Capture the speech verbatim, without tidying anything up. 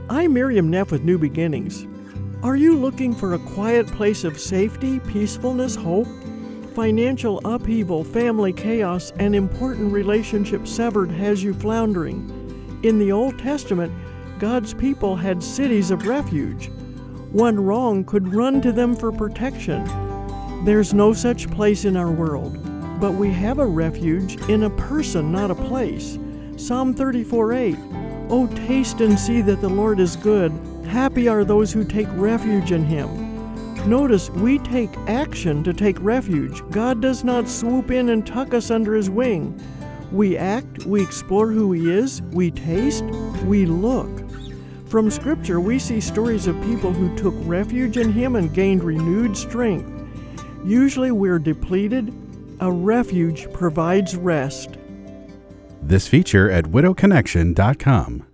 I'm Miriam Neff with New Beginnings. Are you looking for a quiet place of safety, peacefulness, hope? Financial upheaval, family chaos, and important relationships severed has you floundering. In the Old Testament, God's people had cities of refuge. One wrong could run to them for protection. There's no such place in our world, but we have a refuge in a person, not a place. Psalm thirty-four eight. Oh, taste and see that the Lord is good. Happy are those who take refuge in Him. Notice, we take action to take refuge. God does not swoop in and tuck us under His wing. We act, we explore who He is, we taste, we look. From Scripture, we see stories of people who took refuge in Him and gained renewed strength. Usually we're depleted. A refuge provides rest. This feature at widow connection dot com.